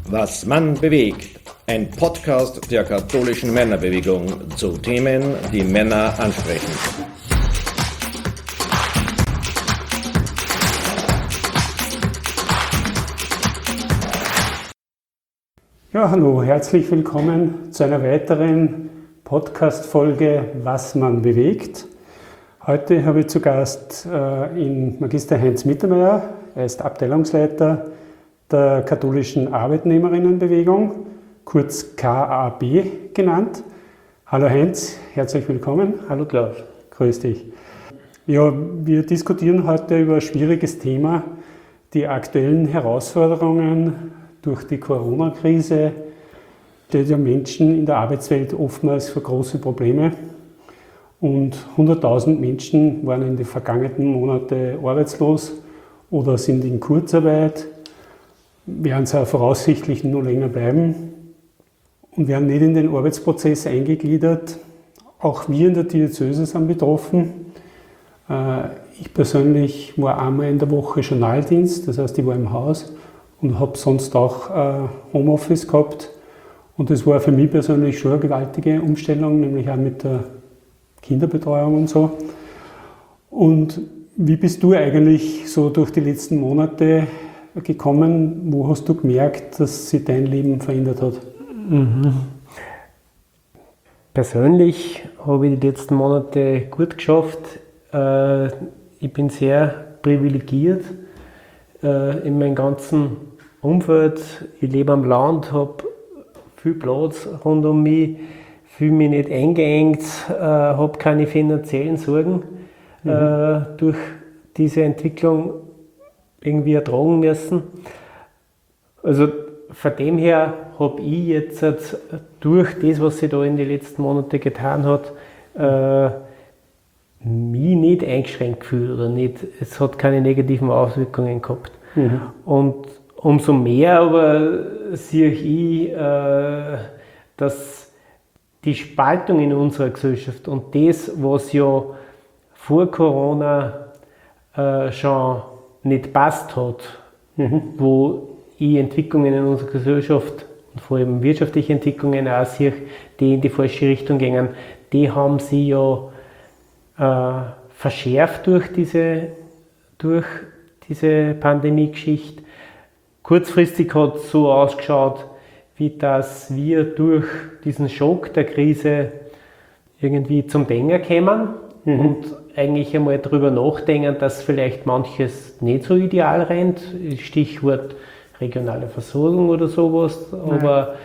Was Mann bewegt. Ein Podcast der katholischen Männerbewegung zu Themen, die Männer ansprechen. Ja, hallo, herzlich willkommen zu einer weiteren Podcast-Folge Was Mann bewegt. Heute habe ich zu Gast in Magister Heinz Mittermeier. Er ist Abteilungsleiter der katholischen Arbeitnehmerinnenbewegung, kurz KAB genannt. Hallo Heinz, herzlich willkommen. Hallo Klaus. Grüß dich. Ja, wir diskutieren heute über ein schwieriges Thema, die aktuellen Herausforderungen durch die Corona-Krise stellt ja Menschen in der Arbeitswelt oftmals vor große Probleme. Und 100.000 Menschen waren in den vergangenen Monaten arbeitslos oder sind in Kurzarbeit, werden sie auch voraussichtlich noch länger bleiben und werden nicht in den Arbeitsprozess eingegliedert. Auch wir in der Diözese sind betroffen. Ich persönlich war einmal in der Woche Journaldienst, das heißt, ich war im Haus und habe sonst auch Homeoffice gehabt. Und das war für mich persönlich schon eine gewaltige Umstellung, nämlich auch mit der Kinderbetreuung und so. Und wie bist du eigentlich so durch die letzten Monate gekommen? Wo hast du gemerkt, dass sich dein Leben verändert hat? Persönlich habe ich die letzten Monate gut geschafft. Ich bin sehr privilegiert in meinem ganzen Umfeld. Ich lebe am Land, habe viel Platz rund um mich, fühle mich nicht eingeengt, habe keine finanziellen Sorgen durch diese Entwicklung irgendwie ertragen müssen. Also von dem her habe ich jetzt durch das, was sich da in den letzten Monaten getan hat, mich nicht eingeschränkt gefühlt oder nicht, es hat keine negativen Auswirkungen gehabt. Und umso mehr aber sehe ich, dass die Spaltung in unserer Gesellschaft und das, was ja vor Corona schon nicht passt hat, wo ich Entwicklungen in unserer Gesellschaft und vor allem wirtschaftliche Entwicklungen auch sehe, die in die falsche Richtung gehen, die haben sie ja verschärft durch diese Pandemie-Geschichte. Kurzfristig hat es so ausgeschaut, wie dass wir durch diesen Schock der Krise irgendwie zum Denken kommen und eigentlich einmal darüber nachdenken, dass vielleicht manches nicht so ideal rennt. Stichwort regionale Versorgung oder sowas. Aber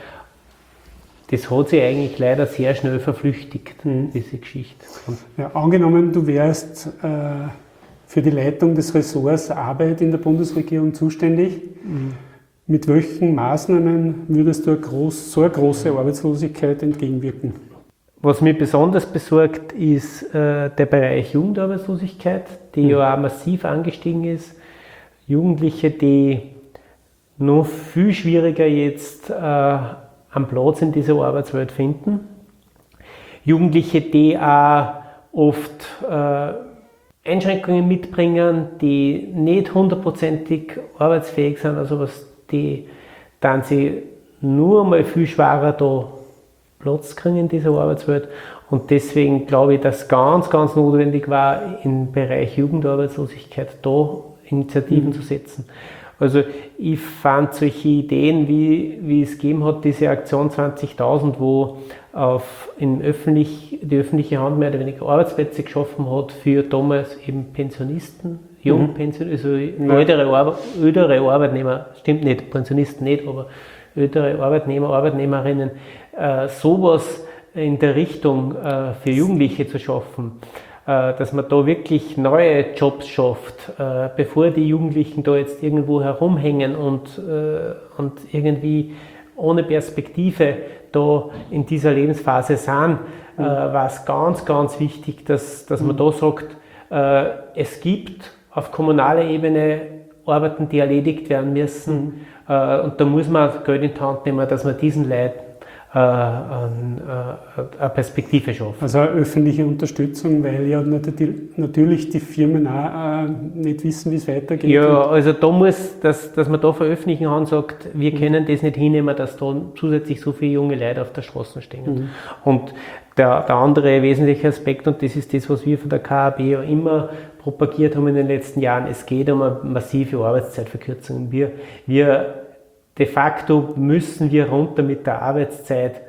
das hat sich eigentlich leider sehr schnell verflüchtigt, diese Geschichte. Ja, angenommen, du wärst für die Leitung des Ressorts Arbeit in der Bundesregierung zuständig. Mit welchen Maßnahmen würdest du so eine große Arbeitslosigkeit entgegenwirken? Was mich besonders besorgt, ist der Bereich Jugendarbeitslosigkeit, die ja auch massiv angestiegen ist. Jugendliche, die noch viel schwieriger jetzt einen Platz in dieser Arbeitswelt finden. Jugendliche, die auch oft Einschränkungen mitbringen, die nicht hundertprozentig arbeitsfähig sind, also die dann sie nur mal viel schwerer da Platz kriegen in dieser Arbeitswelt. Und deswegen glaube ich, dass ganz, ganz notwendig war, im Bereich Jugendarbeitslosigkeit da Initiativen zu setzen. Also ich fand solche Ideen, wie es gegeben hat, diese Aktion 20.000, wo die öffentliche Hand mehr oder weniger Arbeitsplätze geschaffen hat für damals eben Pensionisten, Jungpensionisten, also ältere Arbeitnehmer, stimmt nicht, Pensionisten nicht, aber ältere Arbeitnehmer, Arbeitnehmerinnen, sowas in der Richtung für Jugendliche zu schaffen, dass man da wirklich neue Jobs schafft, bevor die Jugendlichen da jetzt irgendwo herumhängen und irgendwie ohne Perspektive da in dieser Lebensphase sind, war es ganz, ganz wichtig, dass man da sagt, es gibt auf kommunaler Ebene Arbeiten, die erledigt werden müssen, und da muss man Geld in die Hand nehmen, dass man diesen Leuten eine Perspektive schaffen. Also eine öffentliche Unterstützung, weil ja natürlich die Firmen auch nicht wissen, wie es weitergeht. Ja, also da muss, dass man da veröffentlichen kann, sagt, wir können das nicht hinnehmen, dass da zusätzlich so viele junge Leute auf der Straße stehen. Und der andere wesentliche Aspekt, und das ist das, was wir von der KAB ja immer propagiert haben in den letzten Jahren, es geht um eine massive Arbeitszeitverkürzung. Wir de facto müssen wir runter mit der Arbeitszeit.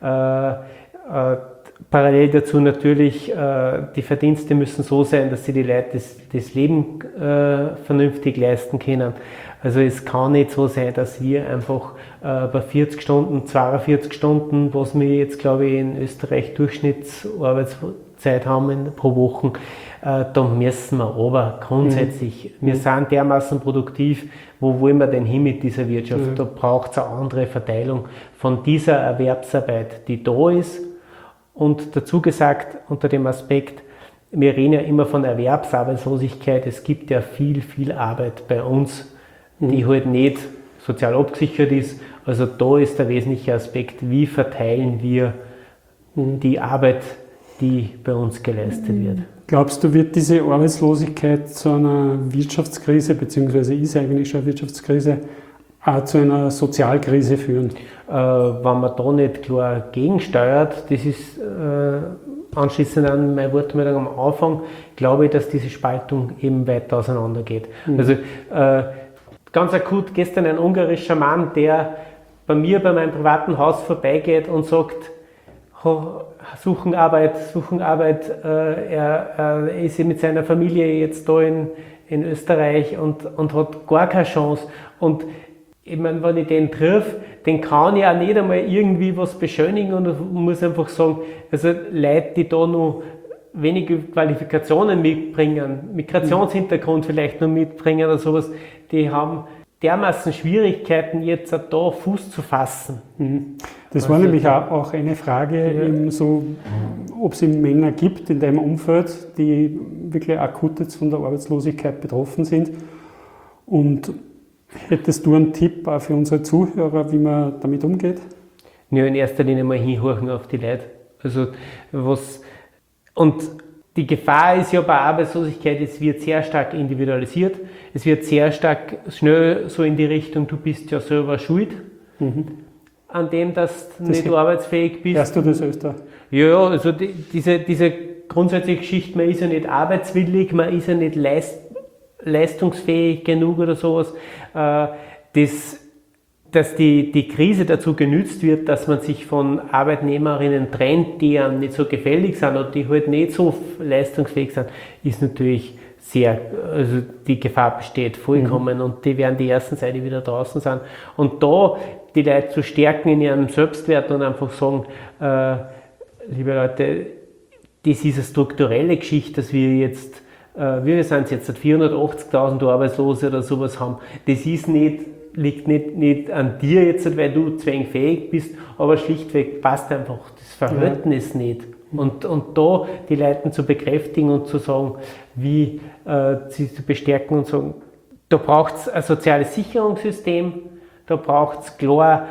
Parallel dazu natürlich, die Verdienste müssen so sein, dass sie die Leute das Leben vernünftig leisten können. Also es kann nicht so sein, dass wir einfach bei 40 Stunden, 42 Stunden, was wir jetzt glaube ich in Österreich Durchschnittsarbeitszeit haben pro Woche, da müssen wir aber grundsätzlich, wir sind dermaßen produktiv, wo wollen wir denn hin mit dieser Wirtschaft? Da braucht es eine andere Verteilung von dieser Erwerbsarbeit, die da ist. Und dazu gesagt, unter dem Aspekt, wir reden ja immer von Erwerbsarbeitslosigkeit, es gibt ja viel Arbeit bei uns, die halt nicht sozial abgesichert ist. Also da ist der wesentliche Aspekt, wie verteilen wir die Arbeit, die bei uns geleistet wird. Glaubst du, wird diese Arbeitslosigkeit zu einer Wirtschaftskrise, beziehungsweise ist eigentlich schon eine Wirtschaftskrise, auch zu einer Sozialkrise führen? Wenn man da nicht klar gegensteuert, das ist anschließend an meine Wortmeldung am Anfang, glaube ich, dass diese Spaltung eben weiter auseinander geht. Also ganz akut gestern ein ungarischer Mann, der bei mir bei meinem privaten Haus vorbeigeht und sagt, suchen Arbeit. Er ist mit seiner Familie jetzt da in Österreich und hat gar keine Chance. Und ich meine, wenn ich den triff, den kann ich auch nicht einmal irgendwie was beschönigen und muss einfach sagen, also Leute, die da noch wenige Qualifikationen mitbringen, Migrationshintergrund vielleicht noch mitbringen oder sowas, die haben dermaßen Schwierigkeiten, jetzt da Fuß zu fassen. Das war nämlich auch eine Frage, eben so, ob es Männer gibt in deinem Umfeld, die wirklich akut jetzt von der Arbeitslosigkeit betroffen sind. Und hättest du einen Tipp auch für unsere Zuhörer, wie man damit umgeht? Ja, in erster Linie mal hinhorchen auf die Leute. Also und die Gefahr ist ja bei Arbeitslosigkeit, es wird sehr stark individualisiert, es wird sehr stark schnell so in die Richtung, du bist ja selber schuld an dem, dass du nicht arbeitsfähig bist. Hörst du das öfter? Ja, also diese grundsätzliche Geschichte, man ist ja nicht arbeitswillig, man ist ja nicht leistungsfähig genug oder sowas, dass die Krise dazu genützt wird, dass man sich von Arbeitnehmerinnen trennt, die einem nicht so gefällig sind oder die halt nicht so leistungsfähig sind, ist natürlich also die Gefahr besteht vollkommen und die werden die ersten sein, die wieder draußen sind. Und da die Leute zu stärken in ihrem Selbstwert und einfach sagen, liebe Leute, das ist eine strukturelle Geschichte, dass wir jetzt, wir sind jetzt seit 480.000 Arbeitslose oder sowas haben. Das ist liegt nicht an dir jetzt, weil du zwängfähig bist, aber schlichtweg passt einfach das Verhältnis nicht. Und da die Leute zu bekräftigen und zu sagen, wie sie zu bestärken und sagen, da braucht es ein soziales Sicherungssystem, da braucht es klar,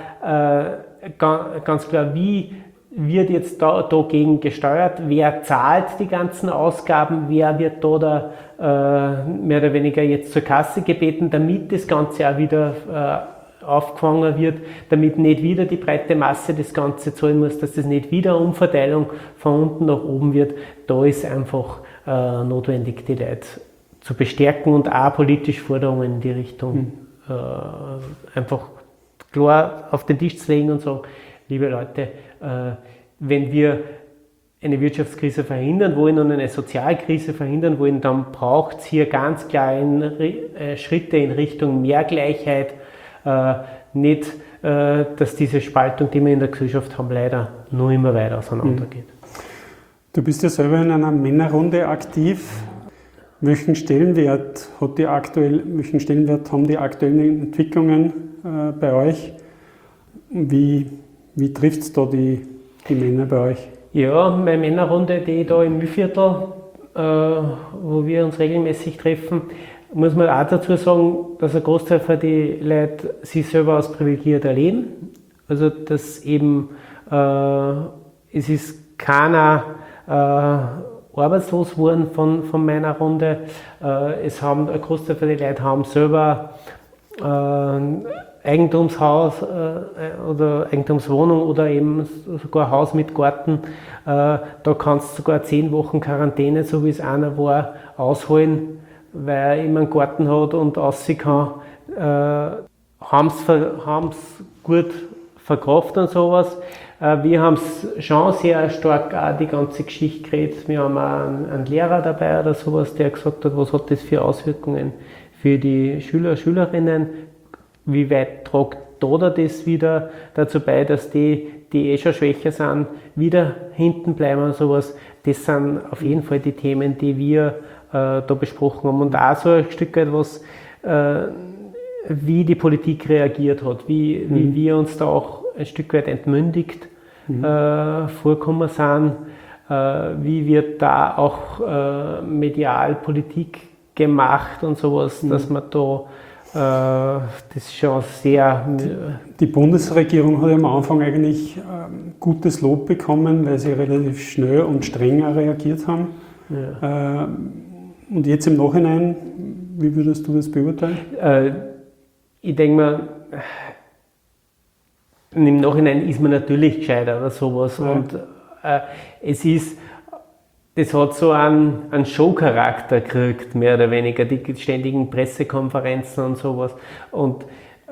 ganz klar, wie wird jetzt dagegen gesteuert, wer zahlt die ganzen Ausgaben, wer wird da mehr oder weniger jetzt zur Kasse gebeten, damit das Ganze auch wieder aufgefangen wird, damit nicht wieder die breite Masse das Ganze zahlen muss, dass das nicht wieder eine Umverteilung von unten nach oben wird. Da ist einfach notwendig, die Leute zu bestärken und auch politisch Forderungen in die Richtung einfach klar auf den Tisch zu legen und sagen, liebe Leute, wenn wir eine Wirtschaftskrise verhindern wollen und eine Sozialkrise verhindern wollen, dann braucht es hier ganz klar Schritte in Richtung mehr Gleichheit, nicht, dass diese Spaltung, die wir in der Gesellschaft haben, leider nur immer weiter auseinandergeht. Du bist ja selber in einer Männerrunde aktiv. Welchen Stellenwert haben die aktuellen Entwicklungen bei euch? Wie trifft es da die Männer bei euch? Ja, meine Männerrunde, die da im Mühlviertel, wo wir uns regelmäßig treffen, muss man auch dazu sagen, dass ein Großteil von den Leuten sich selber als privilegiert erleben. Also dass eben Es ist keiner arbeitslos geworden von meiner Runde. Ein Großteil von den Leuten haben selber Eigentumshaus oder Eigentumswohnung oder eben sogar ein Haus mit Garten. Da kannst du sogar 10 Wochen Quarantäne, so wie es einer war, ausholen, weil er immer einen Garten hat und aussehen kann. Haben es gut verkauft und sowas. Wir haben es schon sehr stark auch die ganze Geschichte geredet. Wir haben auch einen Lehrer dabei oder sowas, der gesagt hat, was hat das für Auswirkungen für die Schüler, Schülerinnen, wie weit tragt da das wieder dazu bei, dass die schon schwächer sind, wieder hinten bleiben und sowas. Das sind auf jeden Fall die Themen, die wir da besprochen haben. Und auch so ein Stück weit was, wie die Politik reagiert hat, wie wir uns da auch ein Stück weit entmündigt vorkommen sind, wie wird da auch medial Politik gemacht und sowas, dass man da das schon sehr... Die Bundesregierung hat ja am Anfang eigentlich gutes Lob bekommen, weil sie relativ schnell und strenger reagiert haben. Ja. Und jetzt im Nachhinein, wie würdest du das beurteilen? Ich denke mal, im Nachhinein ist man natürlich gescheiter oder sowas. Ja. Und das hat so einen Showcharakter gekriegt, mehr oder weniger, die ständigen Pressekonferenzen und sowas. Und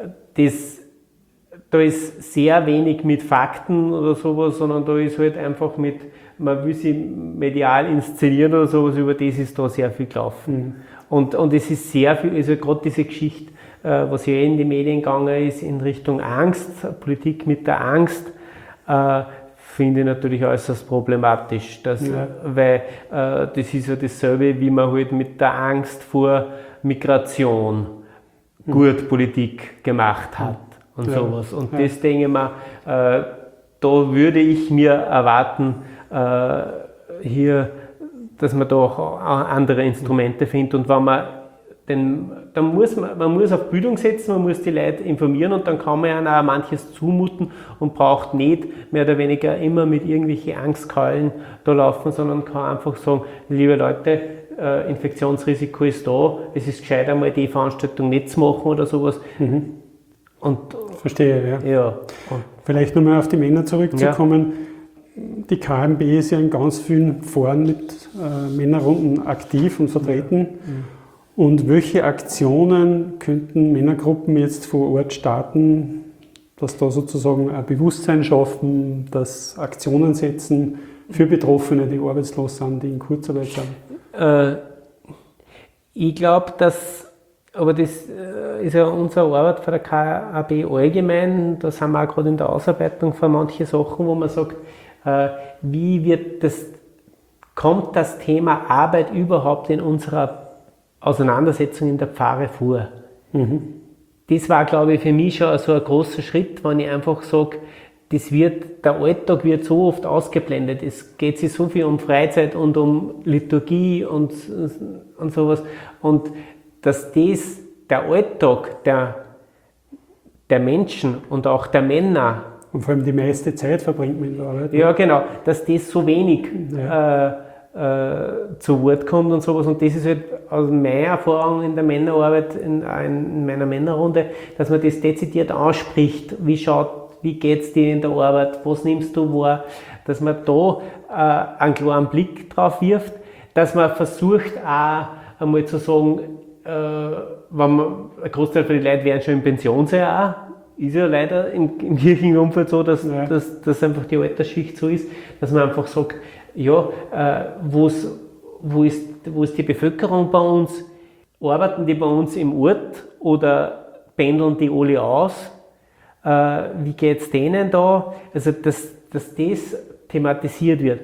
da ist sehr wenig mit Fakten oder sowas, sondern da ist halt einfach man will sie medial inszenieren oder sowas, über das ist da sehr viel gelaufen. Und es ist sehr viel, also gerade diese Geschichte, was ja in die Medien gegangen ist, in Richtung Angst, Politik mit der Angst, finde ich natürlich äußerst problematisch, weil das ist ja dasselbe, wie man halt mit der Angst vor Migration gut Politik gemacht hat und sowas. Und das denke ich mir, da würde ich mir erwarten, hier, dass man da auch andere Instrumente findet. Und wenn man man muss auf Bildung setzen, man muss die Leute informieren und dann kann man ja auch manches zumuten und braucht nicht mehr oder weniger immer mit irgendwelchen Angstkeulen da laufen, sondern kann einfach sagen, liebe Leute, Infektionsrisiko ist da, es ist gescheit einmal die Veranstaltung nicht zu machen oder sowas. Und, verstehe, ja. Vielleicht nochmal auf die Männer zurückzukommen. Ja. Die KMB ist ja in ganz vielen Foren mit Männerrunden aktiv und vertreten. Und welche Aktionen könnten Männergruppen jetzt vor Ort starten, dass da sozusagen ein Bewusstsein schaffen, dass Aktionen setzen für Betroffene, die arbeitslos sind, die in Kurzarbeit sind? Ich glaube, aber das ist ja unsere Arbeit von der KAB allgemein, da sind wir auch gerade in der Ausarbeitung von manchen Sachen, wo man sagt, kommt das Thema Arbeit überhaupt in unserer Auseinandersetzung in der Pfarre vor. Das war, glaube ich, für mich schon so ein großer Schritt, wenn ich einfach sage, der Alltag wird so oft ausgeblendet. Es geht sich so viel um Freizeit und um Liturgie und sowas. Und dass der Alltag der Menschen und auch der Männer. Und vor allem die meiste Zeit verbringt man in der Arbeit. Ja, genau, dass das so wenig zu Wort kommt und sowas. Und das ist halt aus meiner Erfahrung in der Männerarbeit, in meiner Männerrunde, dass man das dezidiert anspricht. Wie geht's dir in der Arbeit? Was nimmst du wahr? Dass man da einen klaren Blick drauf wirft, dass man versucht auch einmal zu sagen, ein Großteil von den Leuten werden schon in Pension sein auch. Ist ja leider im kirchlichen Umfeld so, dass einfach die Altersschicht so ist, dass man einfach sagt, ja, wo ist die Bevölkerung bei uns? Arbeiten die bei uns im Ort oder pendeln die alle aus? Wie geht es denen da? Also, dass das thematisiert wird.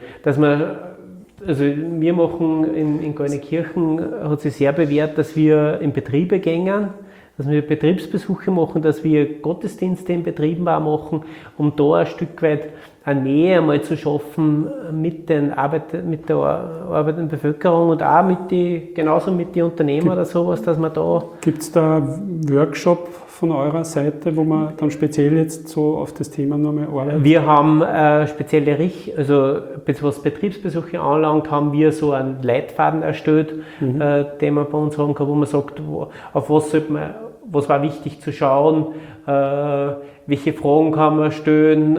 Wir machen in Goldene-Kirchen, hat sich sehr bewährt, dass wir in Betriebe gehen, dass wir Betriebsbesuche machen, dass wir Gottesdienste in Betrieben auch machen, um da ein Stück weit eine Nähe einmal zu schaffen mit der arbeitenden Bevölkerung und auch genauso mit den Unternehmern oder sowas, dass man da... Gibt es da Workshop von eurer Seite, wo man dann speziell jetzt so auf das Thema nochmal arbeitet? Wir haben spezielle was Betriebsbesuche anlangt, haben wir so einen Leitfaden erstellt, den wir bei uns haben, wo man sagt, auf was war wichtig zu schauen, welche Fragen kann man stellen,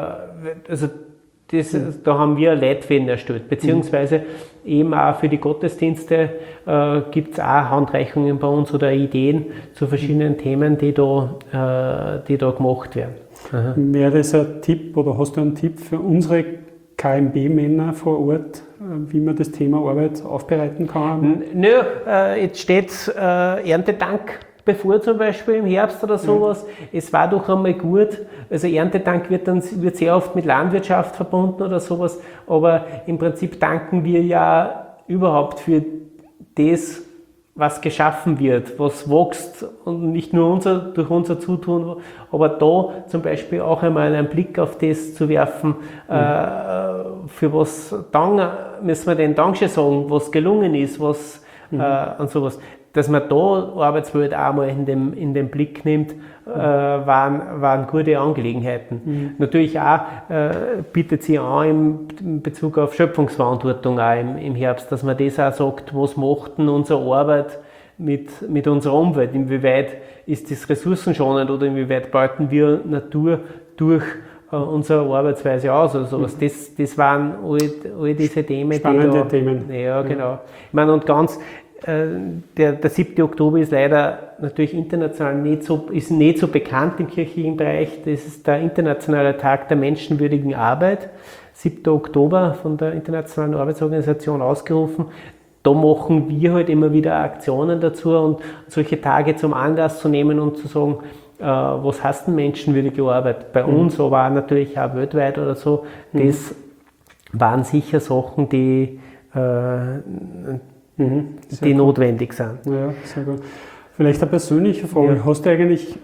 da haben wir Leitfäden erstellt, beziehungsweise eben auch für die Gottesdienste gibt es auch Handreichungen bei uns oder Ideen zu verschiedenen Themen, die da gemacht werden. Aha. Wäre das ein Tipp oder hast du einen Tipp für unsere KMB-Männer vor Ort, wie man das Thema Arbeit aufbereiten kann? Nö, jetzt steht Erntedank bevor, zum Beispiel im Herbst oder sowas. Es war doch einmal gut, also Erntedank wird sehr oft mit Landwirtschaft verbunden oder sowas, aber im Prinzip danken wir ja überhaupt für das, was geschaffen wird, was wächst und nicht nur durch unser Zutun, aber da zum Beispiel auch einmal einen Blick auf das zu werfen, für was müssen wir den Dankeschön sagen, was gelungen ist, was und sowas. Dass man da Arbeitswelt auch mal in den Blick nimmt, waren gute Angelegenheiten. Natürlich auch bietet sich an in Bezug auf Schöpfungsverantwortung auch im Herbst, dass man das auch sagt, was macht denn unsere Arbeit mit unserer Umwelt, inwieweit ist das ressourcenschonend oder inwieweit beuten wir Natur durch unsere Arbeitsweise aus oder sowas. Das waren all diese Themen. Spannende Themen. Ja, genau. Ich meine, und ganz der 7. Oktober ist leider natürlich international nicht so bekannt im kirchlichen Bereich. Das ist der internationale Tag der menschenwürdigen Arbeit, 7. Oktober von der Internationalen Arbeitsorganisation ausgerufen. Da machen wir halt immer wieder Aktionen dazu und solche Tage zum Anlass zu nehmen und zu sagen, was heißt denn menschenwürdige Arbeit? Bei uns, aber natürlich auch weltweit oder so, das waren sicher Sachen, die notwendig sind. Ja, sehr gut. Vielleicht eine persönliche Frage. Ja. Hast du eigentlich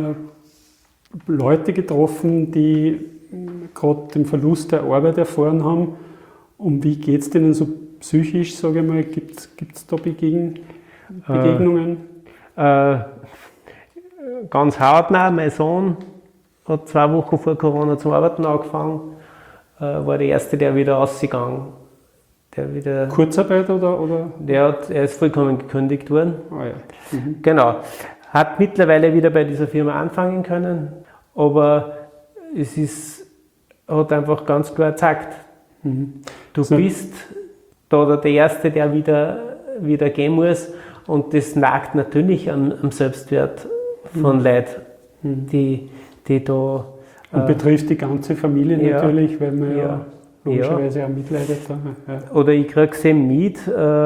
Leute getroffen, die gerade den Verlust der Arbeit erfahren haben? Und wie geht es denen so psychisch, sage ich mal? Gibt es da Begegnungen? Ganz hautnah. Mein Sohn hat 2 Wochen vor Corona zum Arbeiten angefangen, war der Erste, der wieder rausgegangen. Kurzarbeit oder? Er ist vollkommen gekündigt worden. Ah, ja. Genau. Hat mittlerweile wieder bei dieser Firma anfangen können, aber hat einfach ganz klar gezeigt, du bist da der Erste, der wieder gehen muss, und das nagt natürlich am Selbstwert von Leuten, die da... Und betrifft die ganze Familie natürlich, weil man ja logischerweise auch mitleidet. Ja. Oder ich kriege es eben mit,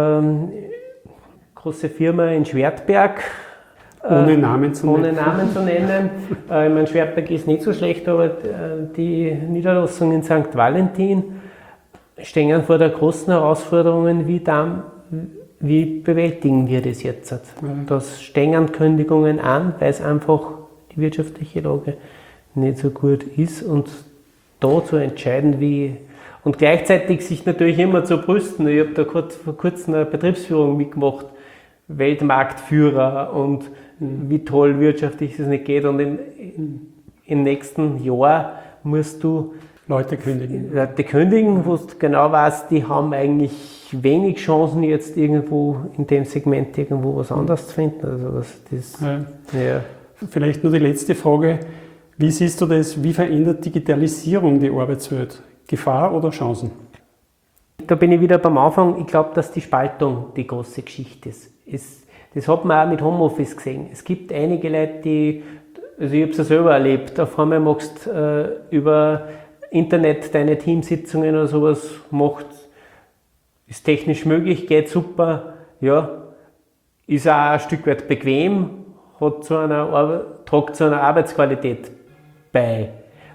große Firma in Schwertberg. Ohne Namen zu nennen. Ich meine, Schwertberg ist nicht so schlecht, aber die Niederlassung in St. Valentin stehen vor der großen Herausforderungen, wie bewältigen wir das jetzt? Ja. Das stehen Kündigungen an, weil es einfach die wirtschaftliche Lage nicht so gut ist, und da zu entscheiden, wie... Und gleichzeitig sich natürlich immer zu brüsten. Ich habe da vor kurzem eine Betriebsführung mitgemacht, Weltmarktführer, und wie toll wirtschaftlich es nicht geht. Und im nächsten Jahr musst du Leute kündigen, wo du genau weißt, die haben eigentlich wenig Chancen, jetzt irgendwo in dem Segment irgendwo was anderes zu finden. Also ja. Vielleicht nur die letzte Frage. Wie siehst du das? Wie verändert Digitalisierung die Arbeitswelt? Gefahr oder Chancen? Da bin ich wieder beim Anfang. Ich glaube, dass die Spaltung die große Geschichte ist. Das hat man auch mit Homeoffice gesehen. Es gibt einige Leute, also ich habe es ja selber erlebt, auf einmal machst du über Internet deine Teamsitzungen oder sowas, ist technisch möglich, geht super, ja, ist auch ein Stück weit bequem, tragt zu einer Arbeitsqualität bei.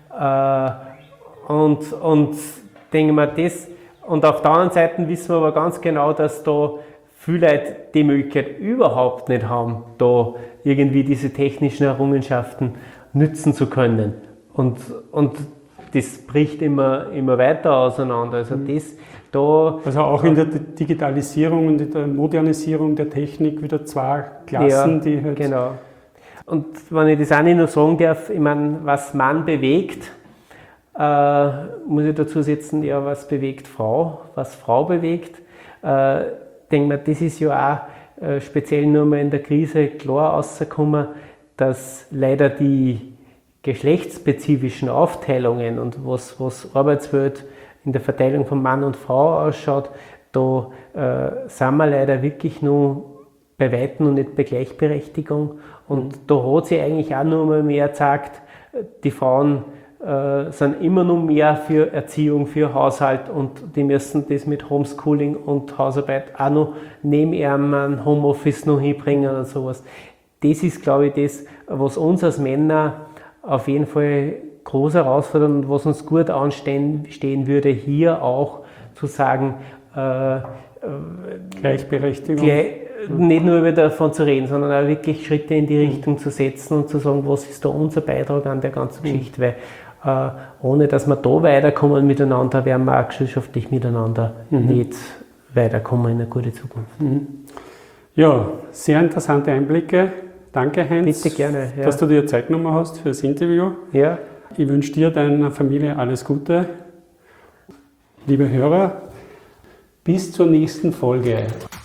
Und denke mir das, und auf der anderen Seite wissen wir aber ganz genau, dass da viele Leute die Möglichkeit überhaupt nicht haben, da irgendwie diese technischen Errungenschaften nützen zu können. Und das bricht immer weiter auseinander. Also Also auch in der Digitalisierung und in der Modernisierung der Technik wieder zwei Klassen, die halt... Genau. Und wenn ich das auch nicht noch sagen darf, ich meine, was Mann bewegt, muss ich dazu setzen, ja, was bewegt Frau, was Frau bewegt. Ich denke mir, das ist ja auch speziell nur mal in der Krise klar rausgekommen, dass leider die geschlechtsspezifischen Aufteilungen und was Arbeitswelt in der Verteilung von Mann und Frau ausschaut, da sind wir leider wirklich nur bei Weitem noch nicht bei Gleichberechtigung. Und da hat sich eigentlich auch noch mal mehr gezeigt, die Frauen sind immer noch mehr für Erziehung, für Haushalt und die müssen das mit Homeschooling und Hausarbeit auch noch neben ihrem Homeoffice noch hinbringen oder sowas. Das ist, glaube ich, das, was uns als Männer auf jeden Fall groß herausfordert und was uns gut anstehen würde, hier auch zu sagen, Gleichberechtigung. Nicht nur davon zu reden, sondern auch wirklich Schritte in die Richtung zu setzen und zu sagen, was ist da unser Beitrag an der ganzen Geschichte, weil ohne dass wir da weiterkommen miteinander, werden wir auch gesellschaftlich miteinander nicht weiterkommen in eine gute Zukunft. Ja, sehr interessante Einblicke. Danke, Heinz, bitte gerne, ja, dass du dir Zeit genommen hast für das Interview. Ja. Ich wünsche dir, deiner Familie alles Gute. Liebe Hörer, bis zur nächsten Folge.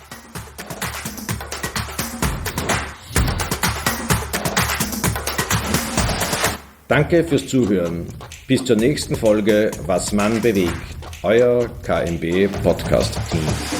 Danke fürs Zuhören. Bis zur nächsten Folge Was Mann bewegt. Euer KMB Podcast Team.